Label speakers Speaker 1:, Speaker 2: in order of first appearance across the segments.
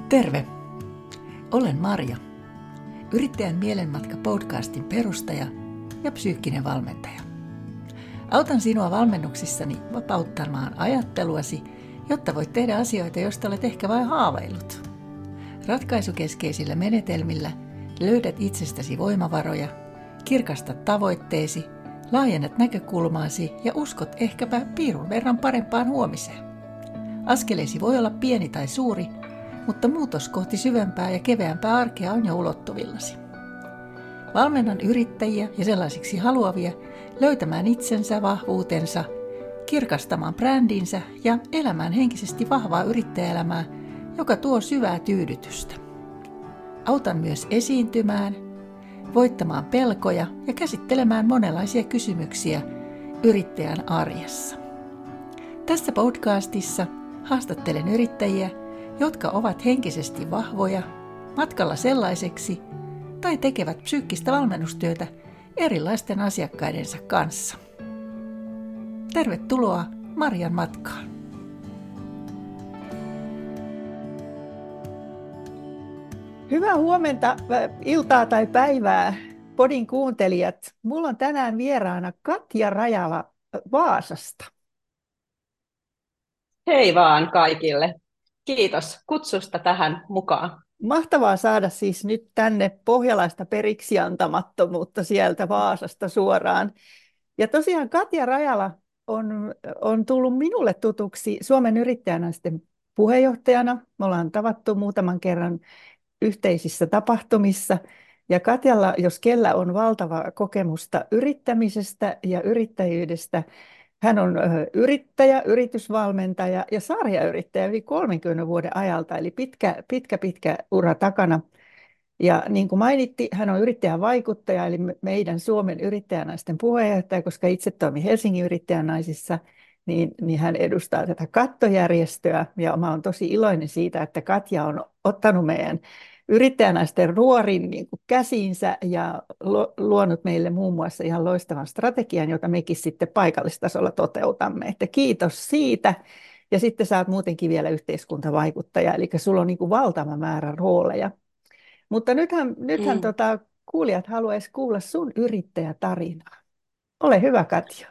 Speaker 1: Terve! Olen Marja, Yrittäjän mielenmatka podcastin perustaja ja psyykkinen valmentaja. Autan sinua valmennuksissani vapauttamaan ajatteluasi, jotta voit tehdä asioita, joista olet ehkä vain haaveillut. Ratkaisukeskeisillä menetelmillä löydät itsestäsi voimavaroja, kirkastat tavoitteesi, laajennat näkökulmaasi ja uskot ehkäpä piirun verran parempaan huomiseen. Askeleesi voi olla pieni tai suuri, mutta muutos kohti syvempää ja keveämpää arkea on jo ulottuvillasi. Valmennan yrittäjiä ja sellaisiksi haluavia löytämään itsensä, vahvuutensa, kirkastamaan brändinsä ja elämään henkisesti vahvaa yrittäjäelämää, joka tuo syvää tyydytystä. Autan myös esiintymään, voittamaan pelkoja ja käsittelemään monenlaisia kysymyksiä yrittäjän arjessa. Tässä podcastissa haastattelen yrittäjiä, jotka ovat henkisesti vahvoja, matkalla sellaiseksi tai tekevät psyykkistä valmennustyötä erilaisten asiakkaidensa kanssa. Tervetuloa Marjan matkaan!
Speaker 2: Hyvää huomenta, iltaa tai päivää, podin kuuntelijat. Mulla on tänään vieraana Katja Rajala Vaasasta.
Speaker 3: Hei vaan kaikille. Kiitos kutsusta tähän mukaan.
Speaker 2: Mahtavaa saada siis nyt tänne pohjalaista periksiantamattomuutta sieltä Vaasasta suoraan. Ja tosiaan Katja Rajala on tullut minulle tutuksi Suomen yrittäjänaisten puheenjohtajana. Me ollaan tavattu muutaman kerran yhteisissä tapahtumissa. Ja Katjalla, jos kellä, on valtava kokemusta yrittämisestä ja yrittäjyydestä. Hän on yrittäjä, yritysvalmentaja ja sarjayrittäjä yli 30 vuoden ajalta, eli pitkä ura takana. Ja niin kuin mainittiin, hän on yrittäjän vaikuttaja, eli meidän Suomen yrittäjänaisten puheenjohtaja, koska itse toimin Helsingin yrittäjänaisissa, niin hän edustaa tätä kattojärjestöä. Ja mä olen tosi iloinen siitä, että Katja on ottanut meidän yrittäjänaisten ruorin niin kuin käsiinsä ja luonut meille muun muassa ihan loistavan strategian, jota mekin sitten paikallistasolla toteutamme. Että kiitos siitä. Ja sitten sä oot muutenkin vielä yhteiskuntavaikuttaja, eli sulla on niin kuin valtava määrä rooleja. Mutta nythän kuulijat haluaisi kuulla sun yrittäjätarinaa. Ole hyvä, Katja.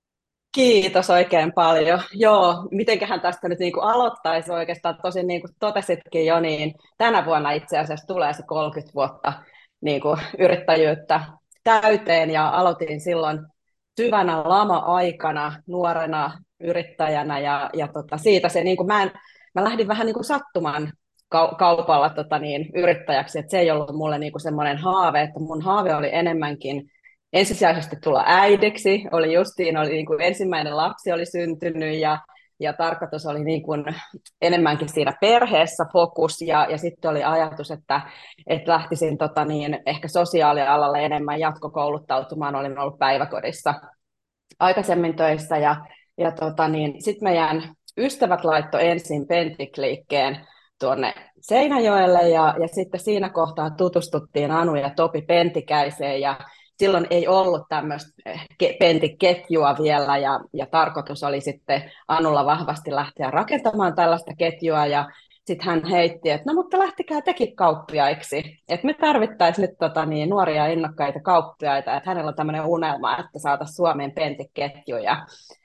Speaker 3: Kiitos oikein paljon. Joo, mitenköhän tästä nyt aloittaisi oikeastaan, tosin niin kuin totesitkin jo, niin tänä vuonna itse asiassa tulee se 30 vuotta yrittäjyyttä täyteen ja aloitin silloin syvänä lama-aikana nuorena yrittäjänä ja siitä se, mä lähdin vähän sattuman kaupalla yrittäjäksi, että se ei ollut mulle semmoinen haave, että mun haave oli enemmänkin ensisijaisesti tulla äidiksi, oli ensimmäinen lapsi oli syntynyt ja tarkoitus oli enemmänkin siinä perheessä fokus ja sitten oli ajatus, että lähtisin ehkä sosiaalialalle enemmän jatkokouluttautumaan, olin ollut päiväkodissa aikaisemmin töissä ja sitten meidän ystävät laittoi ensin Pentik-liikkeen tuonne Seinäjoelle ja sitten siinä kohtaa tutustuttiin Anu ja Topi Pentikäiseen ja silloin ei ollut tämmöistä Pentik-ketjua vielä ja tarkoitus oli sitten Anulla vahvasti lähteä rakentamaan tällaista ketjua ja sitten hän heitti, että no mutta lähtikää tekin kauppiaiksi, että me tarvittaisiin nyt nuoria innokkaita kauppiaita, että hänellä on tämmöinen unelma, että saataisiin Suomeen Pentik-ketju ja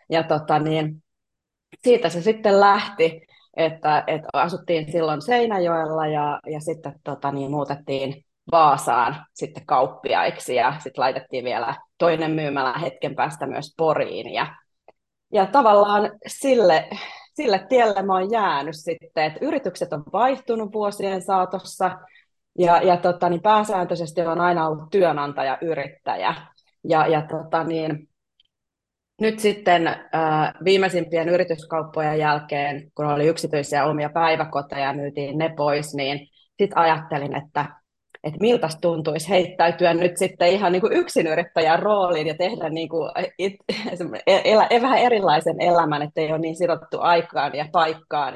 Speaker 3: siitä se sitten lähti, että asuttiin silloin Seinäjoella ja sitten muutettiin Vaasaan sitten kauppiaiksi ja sitten laitettiin vielä toinen myymälä hetken päästä myös Poriin ja tavallaan sille tielle mä oon jäänyt sitten, että yritykset on vaihtunut vuosien saatossa ja pääsääntöisesti on aina ollut työnantaja-yrittäjä ja nyt sitten viimeisimpien yrityskauppojen jälkeen, kun oli yksityisiä omia päiväkoteja ja myytiin ne pois, niin sitten ajattelin, että miltäs tuntuisi heittäytyä nyt sitten ihan yksinyrittäjän rooliin ja tehdä vähän erilaisen elämän, ettei ole niin sidottu aikaan ja paikkaan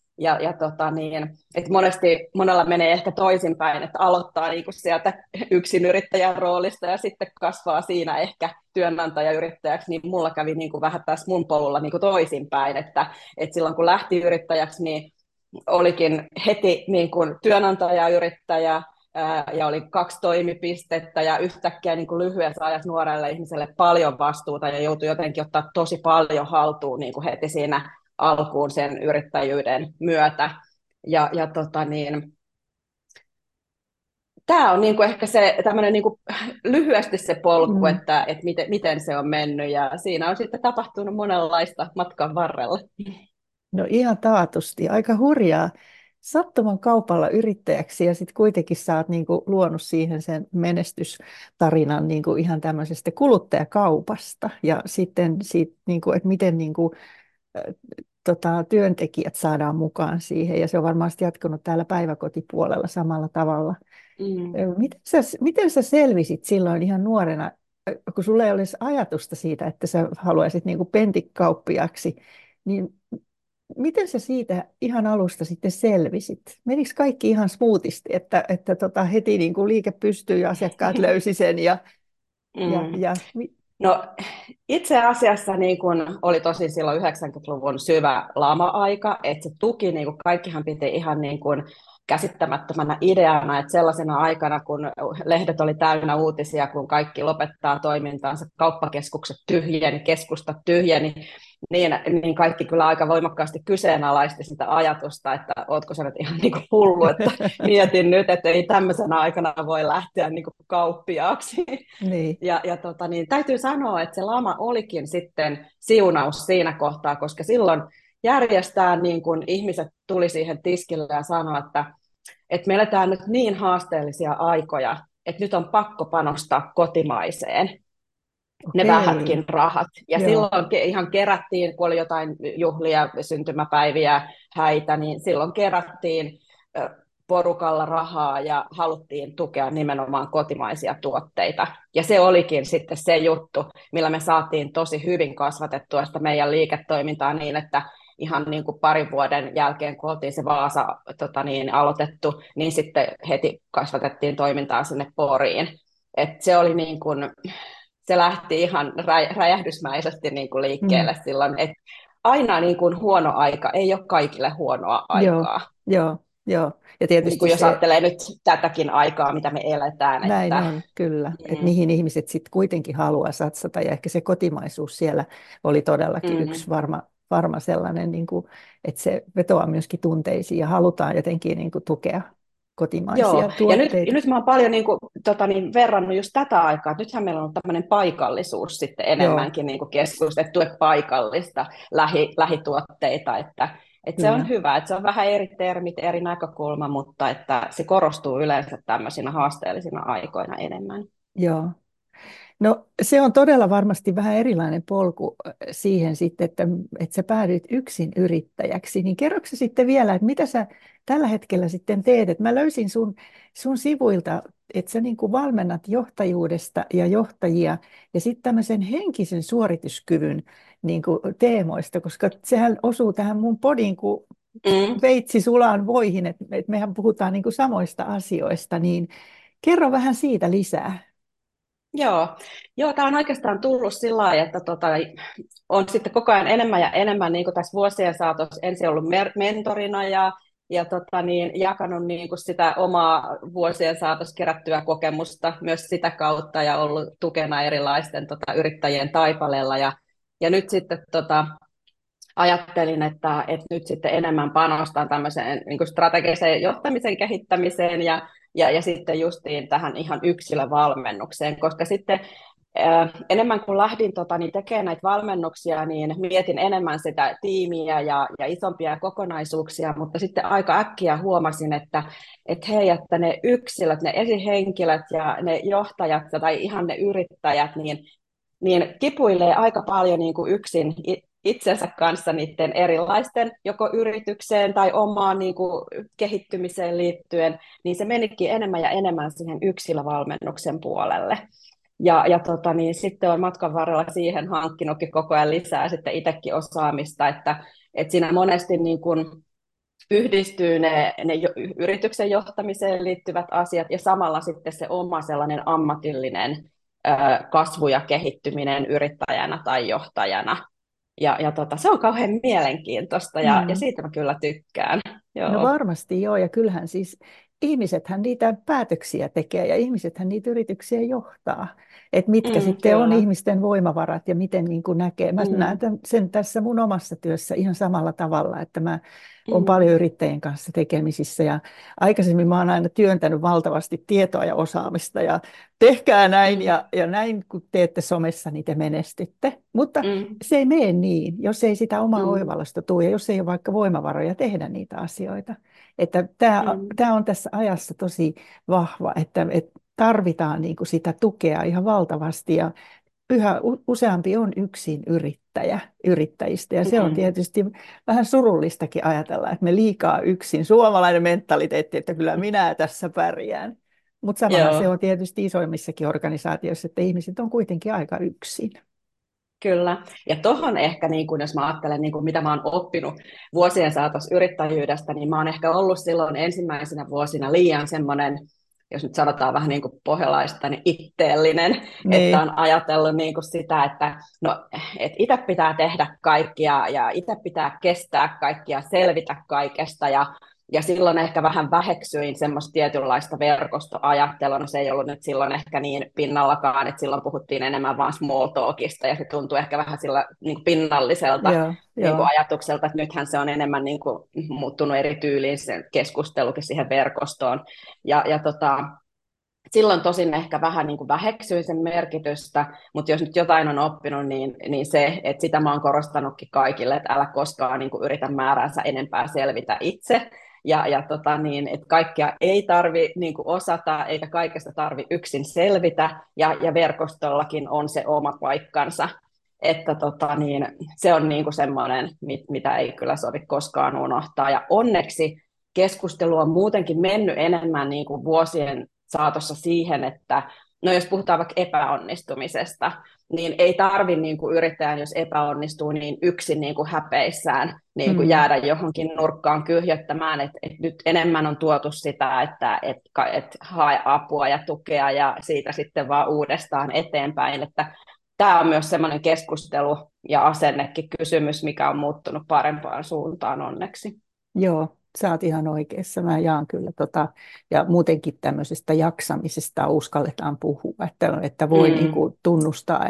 Speaker 3: että monella menee ehkä toisinpäin, että aloittaa sieltä yksinyrittäjän roolista ja sitten kasvaa siinä ehkä työnantajayrittäjäksi, niin mulla kävi vähän tässä mun polulla toisinpäin, että silloin kun lähti yrittäjäksi, niin olikin heti niin kuin työnantajayrittäjä ja oli 2 toimipistettä ja yhtäkkiä niin kuin lyhyessä ajassa nuorelle ihmiselle paljon vastuuta ja joutui jotenkin ottaa tosi paljon haltuun niin kuin heti siinä alkuun sen yrittäjyyden myötä. Tämä on niinku ehkä se tämmöinen niinku lyhyesti se polku, että miten se on mennyt, ja siinä on sitten tapahtunut monenlaista matkan varrella.
Speaker 2: No ihan taatusti, aika hurjaa. Sattuman kaupalla yrittäjäksi ja sitten kuitenkin sä oot niinku luonut siihen sen menestystarinan niinku ihan tämmöisestä kuluttajakaupasta ja sitten siitä, niinku, että miten niinku, työntekijät saadaan mukaan siihen ja se on varmasti jatkunut täällä päiväkotipuolella samalla tavalla. Miten sä selvisit silloin ihan nuorena, kun sulla ei olisi ajatusta siitä, että sä haluaisit niinku pentikauppiaksi, niin miten sä siitä ihan alusta sitten selvisit? Menikö kaikki ihan smoothisti, että heti niin kuin liike pystyy ja asiakkaat löysi sen?
Speaker 3: No, itse asiassa niin kun oli tosi silloin 90-luvun syvä lama-aika, että se tuki, niin kun kaikkihan piti ihan niin kun käsittämättömänä ideana, että sellaisena aikana, kun lehdet oli täynnä uutisia, kun kaikki lopettaa toimintaansa, kauppakeskukset tyhjeni, keskustat tyhjeni, niin kaikki kyllä aika voimakkaasti kyseenalaisti sitä ajatusta, että ootko sä nyt ihan niin kuin hullu, että mietin nyt, että ei tämmöisenä aikana voi lähteä niin kuin kauppiaaksi.
Speaker 2: Niin.
Speaker 3: Täytyy sanoa, että se lama olikin sitten siunaus siinä kohtaa, koska silloin järjestään niin kuin ihmiset tuli siihen tiskille ja sanoi, että me eletään nyt niin haasteellisia aikoja, että nyt on pakko panostaa kotimaiseen. Ne vähätkin rahat. Ja silloin ihan kerättiin, kun oli jotain juhlia, syntymäpäiviä, häitä, niin silloin kerättiin porukalla rahaa ja haluttiin tukea nimenomaan kotimaisia tuotteita. Ja se olikin sitten se juttu, millä me saatiin tosi hyvin kasvatettua sitä meidän liiketoimintaa niin, että ihan niin kuin 2 vuoden jälkeen, kun oltiin se Vaasa aloitettu, niin sitten heti kasvatettiin toimintaa sinne Poriin. Et se oli niin kuin se lähti ihan räjähdysmäisesti niin kuin liikkeelle silloin, että aina niin kuin huono aika ei ole kaikille huonoa aikaa.
Speaker 2: Joo. Ja tietysti
Speaker 3: niin kuin jos ajattelee nyt tätäkin aikaa, mitä me eletään.
Speaker 2: Näin on, kyllä. Että mihin ihmiset sitten kuitenkin haluaa satsata. Ja ehkä se kotimaisuus siellä oli todellakin yksi varma sellainen, niin kuin, että se vetoaa myöskin tunteisiin ja halutaan jotenkin niin kuin tukea kotimaisia tuotteita.
Speaker 3: Ja nyt mä oon paljon verrannut just tätä aikaa, että nythän meillä on tämmöinen paikallisuus sitten enemmänkin niin kuin keskustettu, että paikallista lähituotteita, että se on hyvä, että se on vähän eri termit, eri näkökulma, mutta että se korostuu yleensä tämmöisinä haasteellisina aikoina enemmän.
Speaker 2: Joo. No se on todella varmasti vähän erilainen polku siihen sitten, että sä päädyit yksin yrittäjäksi. Niin kerroksä sitten vielä, että mitä sä tällä hetkellä sitten teet? Että mä löysin sun sivuilta, että sä niin kuin valmennat johtajuudesta ja johtajia ja sitten tämmöisen henkisen suorituskyvyn niin kuin teemoista, koska sehän osuu tähän mun podin kuin veitsi sulaan voihin, että mehän puhutaan niin kuin samoista asioista, niin kerro vähän siitä lisää.
Speaker 3: Joo, tämä on oikeastaan tullut sillä lailla, että on sitten koko ajan enemmän ja enemmän niin kuin tässä vuosien saatossa ensin ollut mentorina ja jakanut niin kuin sitä omaa vuosien saatossa kerättyä kokemusta myös sitä kautta ja ollut tukena erilaisten yrittäjien taipaleella ja nyt sitten ajattelin, että nyt sitten enemmän panostan tämmöiseen niin kuin strategiseen johtamisen kehittämiseen ja sitten justiin tähän ihan yksilövalmennukseen, koska sitten enemmän kuin lähdin tekemään näitä valmennuksia, niin mietin enemmän sitä tiimiä ja isompia kokonaisuuksia, mutta sitten aika äkkiä huomasin, että hei, että ne yksilöt, ne esihenkilöt ja ne johtajat tai ihan ne yrittäjät, niin kipuilee aika paljon niin kuin yksin itsensä kanssa niiden erilaisten, joko yritykseen tai omaan niin kuin kehittymiseen liittyen, niin se menikin enemmän ja enemmän siihen yksilövalmennuksen puolelle. Niin sitten olen matkan varrella siihen hankkinutkin koko ajan lisää sitten itsekin osaamista, että siinä monesti niin kuin yhdistyy ne yrityksen johtamiseen liittyvät asiat ja samalla sitten se oma sellainen ammatillinen kasvu ja kehittyminen yrittäjänä tai johtajana. Se on kauhean mielenkiintoista ja siitä mä kyllä tykkään.
Speaker 2: No
Speaker 3: Joo.
Speaker 2: varmasti joo, ja kyllähän siis ihmisethän niitä päätöksiä tekee ja ihmisethän niitä yrityksiä johtaa. Että mitkä sitten on
Speaker 3: Kyllä.
Speaker 2: ihmisten voimavarat ja miten niin kuin näkee. Mä näen
Speaker 3: Mm,
Speaker 2: sen tässä mun omassa työssä ihan samalla tavalla, että mä oon paljon
Speaker 3: mm,
Speaker 2: yrittäjien kanssa tekemisissä ja aikaisemmin mä oon aina työntänyt valtavasti tietoa ja osaamista ja tehkää näin
Speaker 3: mm,
Speaker 2: ja näin kun teette somessa, niin te menestytte. Mutta
Speaker 3: mm,
Speaker 2: se ei mene niin, jos ei sitä omaa
Speaker 3: mm,
Speaker 2: oivallusta tule ja jos ei ole vaikka voimavaroja tehdä niitä asioita. Että
Speaker 3: mm,
Speaker 2: tämä on tässä ajassa tosi vahva, että tarvitaan niin kuin sitä tukea ihan valtavasti ja yhä useampi on yksin yrittäjistä ja se on
Speaker 3: mm,
Speaker 2: tietysti vähän surullistakin ajatella, että me liikaa yksin, suomalainen mentaliteetti, että kyllä minä tässä pärjään. Mutta samahan se
Speaker 3: joo.
Speaker 2: on tietysti isoimmissakin organisaatioissa, että ihmiset on kuitenkin aika yksin.
Speaker 3: Kyllä. Ja tuohon ehkä, niin kun, jos mä ajattelen, niin kun, mitä mä oon oppinut vuosien saatossa yrittäjyydestä, niin mä oon ehkä ollut silloin ensimmäisenä vuosina liian semmoinen, jos nyt sanotaan vähän niin kuin pohjalaista, niin itteellinen, että
Speaker 2: Niin.
Speaker 3: on ajatellut niin kuin sitä, että no, et itse pitää tehdä kaikkia ja itse pitää kestää kaikkia, selvitä kaikesta ja silloin ehkä vähän väheksyin semmoista tietynlaista verkostoajattelua. No se ei ollut nyt silloin ehkä niin pinnallakaan, että silloin puhuttiin enemmän vaan small talkista, ja se tuntui ehkä vähän sillä niin kuin pinnalliselta
Speaker 2: Joo,
Speaker 3: niin kuin
Speaker 2: joo,
Speaker 3: ajatukselta, että nythän se on enemmän niin kuin muuttunut eri tyyliin sen keskustelukin siihen verkostoon. Silloin tosin ehkä vähän niin kuin väheksyin sen merkitystä, mutta jos nyt jotain on oppinut, niin se, että sitä mä oon korostanutkin kaikille, että älä koskaan niin kuin yritä määräänsä enempää selvitä itse, että kaikkea ei tarvi niin kuin osata, eikä kaikesta tarvi yksin selvitä, ja verkostollakin on se oma paikkansa, että se on niin kuin semmoinen, mitä ei kyllä sovi koskaan unohtaa, ja onneksi keskustelu on muutenkin mennyt enemmän niin kuin vuosien saatossa siihen, että no jos puhutaan vaikka epäonnistumisesta, niin ei tarvitse niin kuin yrittäjän, jos epäonnistuu, niin yksin niin kuin häpeissään niin kuin
Speaker 2: mm,
Speaker 3: jäädä johonkin nurkkaan kyhjöttämään, että nyt enemmän on tuotu sitä, että hae apua ja tukea ja siitä sitten vaan uudestaan eteenpäin, että tämä on myös semmoinen keskustelu ja asennekin kysymys, mikä on muuttunut parempaan suuntaan onneksi.
Speaker 2: joo. Sä oot ihan oikeassa. Mä jaan kyllä ja muutenkin tämmöisestä jaksamisesta uskalletaan puhua, että voi niin
Speaker 3: Mm,
Speaker 2: kuin tunnustaa,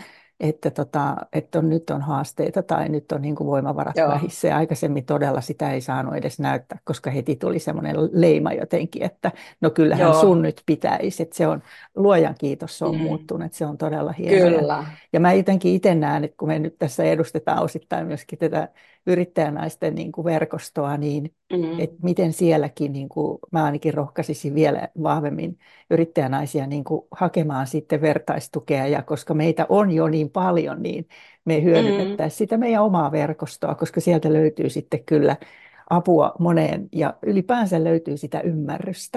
Speaker 2: että nyt on haasteita tai nyt on niin kuin voimavarat
Speaker 3: joo,
Speaker 2: vähissä. Ja aikaisemmin todella sitä ei saanut edes näyttää, koska heti tuli semmoinen leima jotenkin, että no kyllähän sun
Speaker 3: joo,
Speaker 2: nyt pitäisi. Että se on, luojan kiitos, se on
Speaker 3: mm,
Speaker 2: muuttunut, että se on todella hienoa.
Speaker 3: kyllä.
Speaker 2: Ja mä jotenkin itse näen, että kun me nyt tässä edustetaan osittain myöskin tätä yrittäjänaisten niin kuin verkostoa, niin että
Speaker 3: Mm,
Speaker 2: miten sielläkin, niin kuin, mä ainakin rohkaisisin vielä vahvemmin yrittäjänaisia niin kuin hakemaan sitten vertaistukea, ja koska meitä on jo niin paljon, niin me
Speaker 3: mm,
Speaker 2: hyödynnettäisiin sitä meidän omaa verkostoa, koska sieltä löytyy sitten kyllä apua moneen, ja ylipäänsä löytyy sitä ymmärrystä.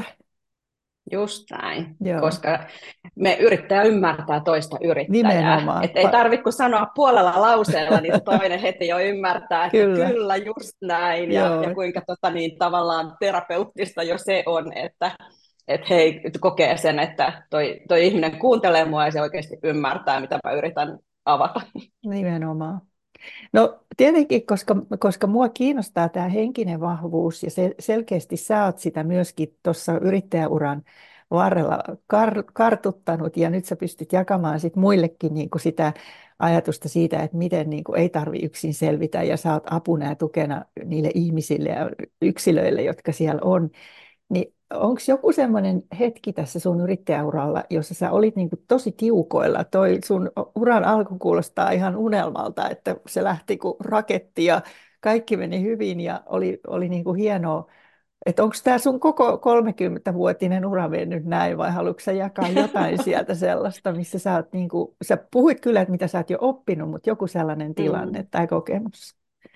Speaker 3: just näin,
Speaker 2: Joo,
Speaker 3: koska me yrittäjä ymmärtää toista yrittäjää.
Speaker 2: nimenomaan.
Speaker 3: Et ei tarvitse kuin sanoa puolella lauseella, niin se toinen heti jo ymmärtää, että
Speaker 2: Kyllä,
Speaker 3: kyllä just näin, ja
Speaker 2: joo.
Speaker 3: kuinka tavallaan terapeuttista jo se on, että hei, kokee sen, että toi ihminen kuuntelee mua ja se oikeasti ymmärtää, mitä mä yritän avata.
Speaker 2: Nimenomaan. No tietenkin, koska mua kiinnostaa tämä henkinen vahvuus ja selkeästi sä oot sitä myöskin tuossa yrittäjäuran varrella kartuttanut ja nyt sä pystyt jakamaan sit muillekin niin kuin sitä ajatusta siitä, että miten niin kuin ei tarvi yksin selvitä ja sä oot apuna ja tukena niille ihmisille ja yksilöille, jotka siellä on. Niin onko joku semmoinen hetki tässä sun yrittäjäuralla, jossa sä olit niinku tosi tiukoilla? Toi sun uran alku kuulostaa ihan unelmalta, että se lähti kuin raketti ja kaikki meni hyvin ja oli niinku hienoa. Että onko tämä sun koko 30-vuotinen ura mennyt näin vai haluatko sä jakaa jotain sieltä sellaista, missä sä oot niinku, sä puhuit kyllä, että mitä sä oot jo oppinut, mutta joku sellainen tilanne
Speaker 3: Mm.
Speaker 2: tai kokemus.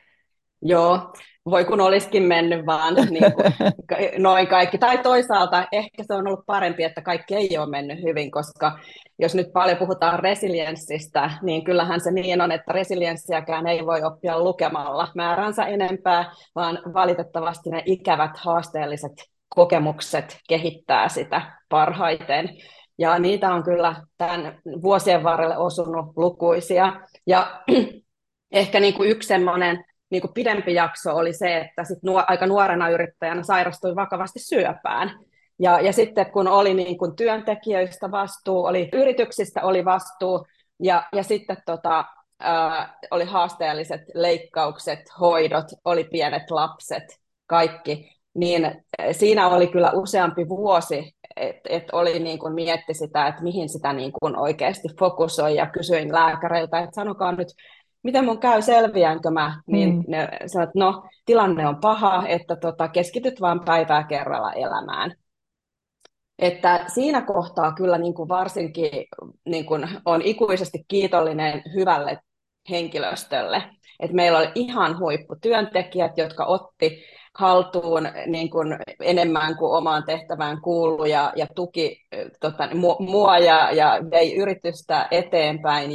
Speaker 3: Joo, voi kun olisikin mennyt vaan niin kuin, noin kaikki. Tai toisaalta ehkä se on ollut parempi, että kaikki ei ole mennyt hyvin, koska jos nyt paljon puhutaan resilienssistä, niin kyllähän se niin on, että resilienssiäkään ei voi oppia lukemalla määränsä enempää, vaan valitettavasti ne ikävät, haasteelliset kokemukset kehittää sitä parhaiten. Ja niitä on kyllä tämän vuosien varrelle osunut lukuisia. Ja ehkä niin kuin yksi semmoinen niin kuin pidempi jakso oli se, että sit aika nuorena yrittäjänä sairastui vakavasti syöpään. Ja sitten kun oli niin kuin työntekijöistä vastuu, oli yrityksistä oli vastuu, ja sitten oli haasteelliset leikkaukset, hoidot, oli pienet lapset, kaikki, niin siinä oli kyllä useampi vuosi, että oli niin kuin mietti sitä, että mihin sitä niin kuin oikeasti fokusoi, ja kysyin lääkäreiltä, että sanokaa nyt, miten mun käy, selviänkö mä, niin
Speaker 2: Mm.
Speaker 3: ne sanoivat, että no, tilanne on paha, että keskityt vaan päivää kerralla elämään. Että siinä kohtaa kyllä niin kuin varsinkin niin kuin on ikuisesti kiitollinen hyvälle henkilöstölle. Että meillä oli ihan huipputyöntekijät, jotka otti haltuun niin kuin enemmän kuin omaan tehtävään kuului ja tuki mua ja vei yritystä eteenpäin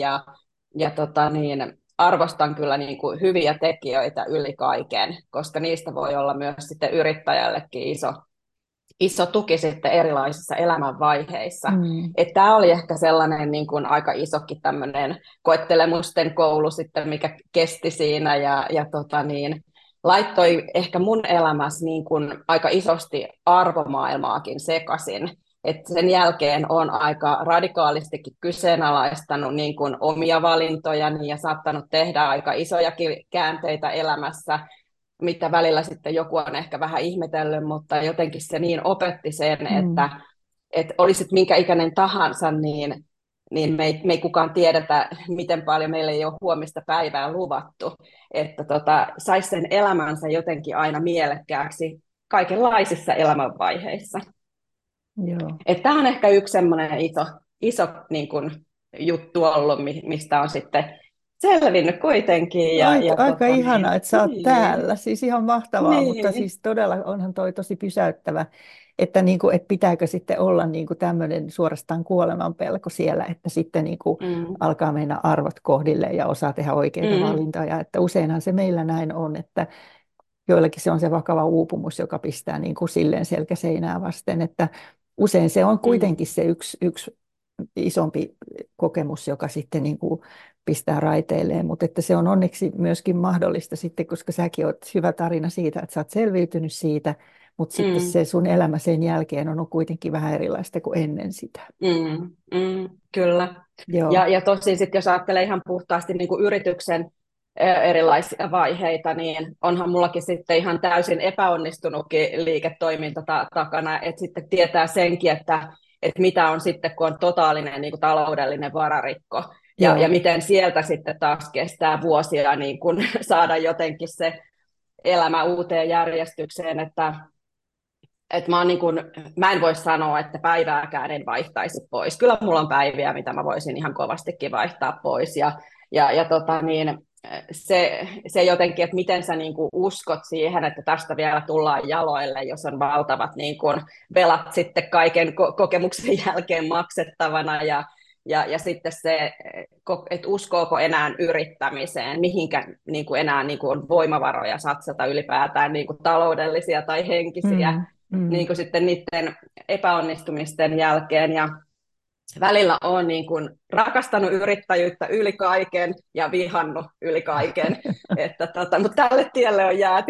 Speaker 3: arvostan kyllä niin kuin hyviä tekijöitä yli kaiken, koska niistä voi olla myös sitten yrittäjällekin iso tuki sitten erilaisissa elämänvaiheissa.
Speaker 2: Mm.
Speaker 3: Tämä oli ehkä sellainen niin kuin aika isokin tämmöinen koettelemusten koulu sitten, mikä kesti siinä laittoi ehkä mun elämässä niin kuin aika isosti arvomaailmaakin sekaisin. Et sen jälkeen on aika radikaalistikin kyseenalaistanut niin kuin omia valintojani ja saattanut tehdä aika isojakin käänteitä elämässä, mitä välillä sitten joku on ehkä vähän ihmetellyt, mutta jotenkin se niin opetti sen, että olisit minkä ikäinen tahansa, niin me ei kukaan tiedetä, miten paljon meillä ei ole huomista päivää luvattu, että saisi sen elämänsä jotenkin aina mielekkääksi kaikenlaisissa elämänvaiheissa. Tämä on ehkä yksi semmoinen iso niin kuin juttu ollut, mistä on sitten selvinnyt kuitenkin.
Speaker 2: Aika ihanaa, että sä oot täällä. Siis ihan mahtavaa, mutta
Speaker 3: Niin.
Speaker 2: siis todella onhan toi tosi pysäyttävä, että, niinku, että pitääkö sitten olla niinku tämmöinen suorastaan kuoleman pelko siellä, että sitten niinku alkaa mennä arvot kohdille ja osaa tehdä oikeita valintoja. Että useinhan se meillä näin on, että joillakin se on se vakava uupumus, joka pistää niinku silleen selkäseinää vasten, että usein se on kuitenkin se yksi isompi kokemus, joka sitten niin kuin pistää raiteilleen, mutta että se on onneksi myöskin mahdollista sitten, koska säkin oot hyvä tarina siitä, että sä oot selviytynyt siitä, mutta sitten se sun elämä sen jälkeen on kuitenkin vähän erilaista kuin ennen sitä.
Speaker 3: Kyllä. Ja tosin sitten jos ajattelee ihan puhtaasti niin kuin yrityksen erilaisia vaiheita, niin onhan mullakin sitten ihan täysin epäonnistunutkin liiketoiminta takana, että sitten tietää senkin, että mitä on sitten, kun on totaalinen niin kuin taloudellinen vararikko. Ja miten sieltä sitten taas kestää vuosia niin kuin saada jotenkin se elämä uuteen järjestykseen, että mä en voi sanoa, että päivääkään en vaihtaisi pois. Kyllä mulla on päiviä, mitä mä voisin ihan kovastikin vaihtaa pois. Se jotenkin, että miten sä niin kuin uskot siihen, että tästä vielä tullaan jaloille, jos on valtavat niin kuin velat sitten kaiken kokemuksen jälkeen maksettavana ja sitten se, että uskooko enää yrittämiseen, mihinkä niin kuin enää niin kuin voimavaroja satsata ylipäätään niin kuin taloudellisia tai henkisiä niin kuin sitten niiden epäonnistumisten jälkeen. Ja välillä olen niin kuin rakastanut yrittäjyyttä yli kaiken ja vihannut yli kaiken, mutta tälle tielle on jääty.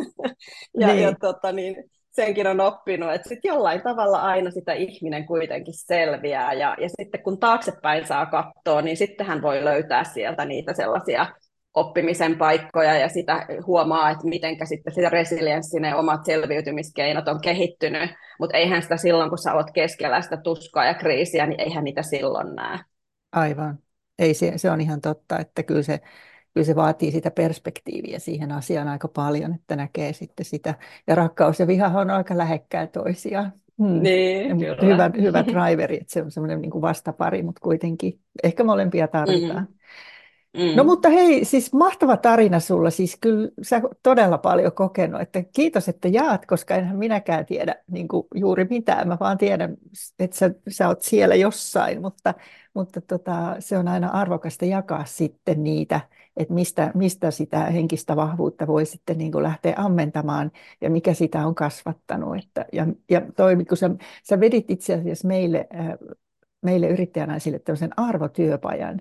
Speaker 3: Senkin on oppinut, että sit jollain tavalla aina sitä ihminen kuitenkin selviää. Ja sitten kun taaksepäin saa katsoa, niin sittenhän voi löytää sieltä niitä sellaisia oppimisen paikkoja ja sitä huomaa, että mitenkä sitten se resilienssi, ne omat selviytymiskeinot on kehittynyt, mutta eihän sitä silloin, kun sä oot keskellä sitä tuskaa ja kriisiä, niin eihän niitä silloin näe.
Speaker 2: Aivan. Ei, se on ihan totta, että kyllä se vaatii sitä perspektiiviä siihen asiaan aika paljon, että näkee sitten sitä. Ja rakkaus ja viha on aika lähekkäin toisiaan.
Speaker 3: Niin,
Speaker 2: hyvä driveri, että se on semmoinen niin kuin vastapari, mutta kuitenkin ehkä molempia tarvitaan. No mutta hei, siis mahtava tarina sulla, siis kyllä sä todella paljon kokenut, että kiitos, että jaat, koska enhän minäkään tiedä niin kuin juuri mitään, mä vaan tiedän, että sä oot siellä jossain, mutta se on aina arvokasta jakaa sitten niitä, että mistä sitä henkistä vahvuutta voi sitten niin kuin lähteä ammentamaan ja mikä sitä on kasvattanut. Ja kun sä vedit itse asiassa meille yrittäjänaisille tämmöisen arvotyöpajan,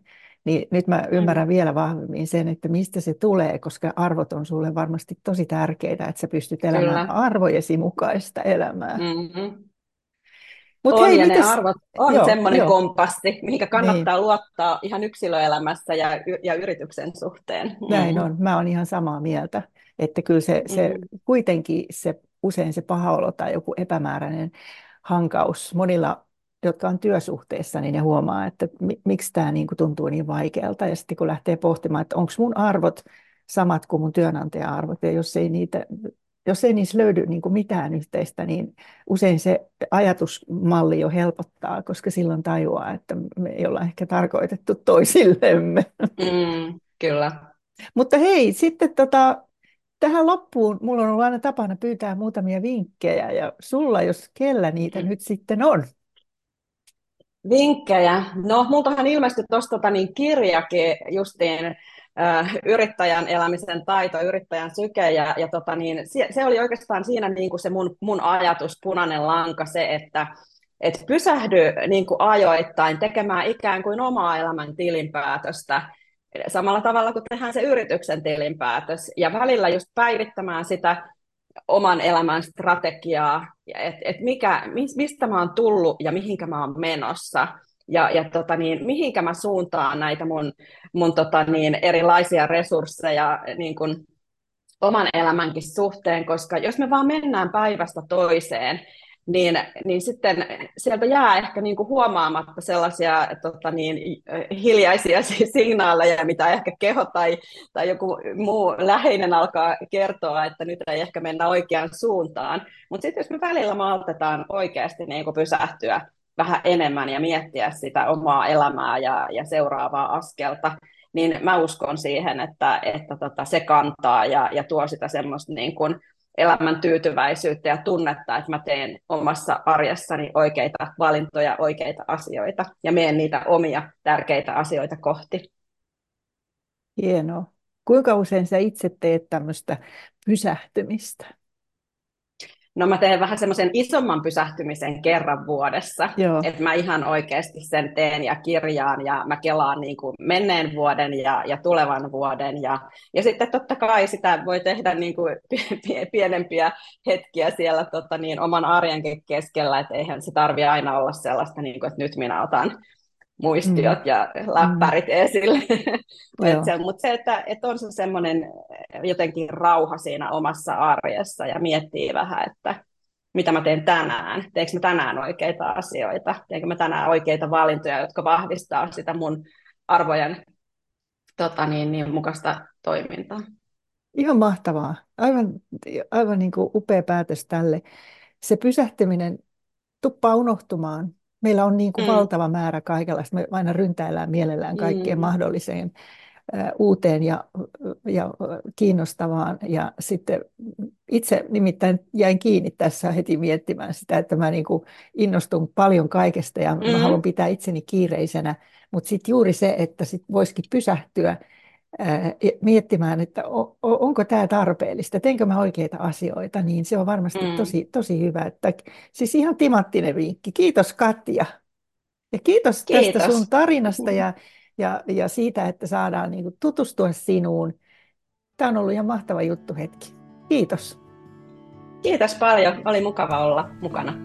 Speaker 2: Niin nyt mä ymmärrän vielä vahvemmin sen, että mistä se tulee, koska arvot on sulle varmasti tosi tärkeitä, että sä pystyt elämään
Speaker 3: Kyllä.
Speaker 2: arvojesi mukaista elämää.
Speaker 3: Mm-hmm.
Speaker 2: Mutta
Speaker 3: On,
Speaker 2: hei,
Speaker 3: ja ne
Speaker 2: mites...
Speaker 3: arvot on
Speaker 2: Joo,
Speaker 3: semmoinen
Speaker 2: joo,
Speaker 3: kompassi, mihinkä
Speaker 2: niin,
Speaker 3: kannattaa luottaa ihan yksilöelämässä ja yrityksen suhteen.
Speaker 2: näin
Speaker 3: Mm-hmm.
Speaker 2: on. Mä oon ihan samaa mieltä, että kyllä se
Speaker 3: Mm-hmm.
Speaker 2: kuitenkin usein se paha olo tai joku epämääräinen hankaus monilla, jotka on työsuhteessa, niin ne huomaa, että miksi tämä niinku tuntuu niin vaikealta. Ja sitten kun lähtee pohtimaan, että onko mun arvot samat kuin mun työnantaja-arvot, ja jos ei niissä löydy niin kuin mitään yhteistä, niin usein se ajatusmalli jo helpottaa, koska silloin tajuaa, että me ei olla ehkä tarkoitettu toisillemme.
Speaker 3: Kyllä.
Speaker 2: Mutta hei, sitten tähän loppuun mulla on ollut aina tapana pyytää muutamia vinkkejä, ja sulla, jos kellä niitä nyt sitten on.
Speaker 3: Vinkkejä. No, multahan ilmestyi tuosta niin kirjakin justiin yrittäjän elämisen taito, yrittäjän syke, ja se oli oikeastaan siinä niin kuin se mun ajatus, punainen lanka, se, että pysähdy niin kuin ajoittain tekemään ikään kuin omaa elämän tilinpäätöstä, samalla tavalla kuin tehdään se yrityksen tilinpäätös, ja välillä just päivittämään sitä oman elämän strategiaa, että mistä mä oon tullut ja mihinkä mä oon menossa. Ja mihinkä mä suuntaan näitä mun erilaisia resursseja niin kun oman elämänkin suhteen, koska jos me vaan mennään päivästä toiseen, niin sitten sieltä jää ehkä niinku huomaamatta sellaisia hiljaisia signaaleja, mitä ehkä keho tai joku muu läheinen alkaa kertoa, että nyt ei ehkä mennä oikeaan suuntaan. Mutta sitten jos me välillä maltetaan oikeasti niinku pysähtyä vähän enemmän ja miettiä sitä omaa elämää ja seuraavaa askelta, niin mä uskon siihen, että se kantaa ja tuo sitä semmoista niin kuin elämän tyytyväisyyttä ja tunnetta, että mä teen omassa arjessani oikeita valintoja, oikeita asioita ja menen niitä omia tärkeitä asioita kohti.
Speaker 2: Hienoa. Kuinka usein sä itse teet tämmöistä pysähtymistä?
Speaker 3: No mä teen vähän semmoisen isomman pysähtymisen kerran vuodessa,
Speaker 2: Joo.
Speaker 3: että mä ihan oikeasti sen teen ja kirjaan ja mä kelaan niin kuin menneen vuoden ja tulevan vuoden ja sitten totta kai sitä voi tehdä niin kuin pienempiä hetkiä siellä oman arjenkin keskellä, että eihän se tarvitse aina olla sellaista, niin kuin, että nyt minä otan muistiot ja läppärit esille. Mutta se, että on se semmoinen jotenkin rauha siinä omassa arjessa ja miettii vähän, että mitä mä teen tänään. Teekö mä tänään oikeita asioita? Teenkö mä tänään oikeita valintoja, jotka vahvistaa sitä mun arvojen mukaista toimintaa?
Speaker 2: Ihan mahtavaa. Aivan niin kuin upea päätös tälle. Se pysähtyminen tuppaa unohtumaan. Meillä on niin kuin valtava määrä kaikenlaista. Me aina ryntäillään mielellään kaikkeen mahdolliseen uuteen ja kiinnostavaan. Ja sitten itse nimittäin jäin kiinni tässä heti miettimään sitä, että mä niin kuin innostun paljon kaikesta ja mä haluan pitää itseni kiireisenä. Mutta sitten juuri se, että sit voisikin pysähtyä miettimään, että onko tämä tarpeellista, teenkö mä oikeita asioita, niin se on varmasti tosi hyvä. Että, siis ihan timanttinen vinkki. Kiitos Katja. Ja kiitos tästä sun tarinasta ja siitä, että saadaan niin kuin tutustua sinuun. Tämä on ollut ihan mahtava juttu hetki. Kiitos.
Speaker 3: Kiitos paljon. Oli mukava olla mukana.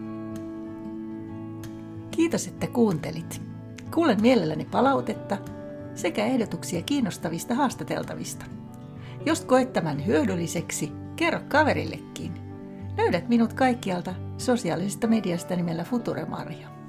Speaker 1: Kiitos, että kuuntelit. Kuulen mielelläni palautetta sekä ehdotuksia kiinnostavista haastateltavista. Jos koet tämän hyödylliseksi, kerro kaverillekin. Löydät minut kaikkialta sosiaalisesta mediasta nimellä Future Marja.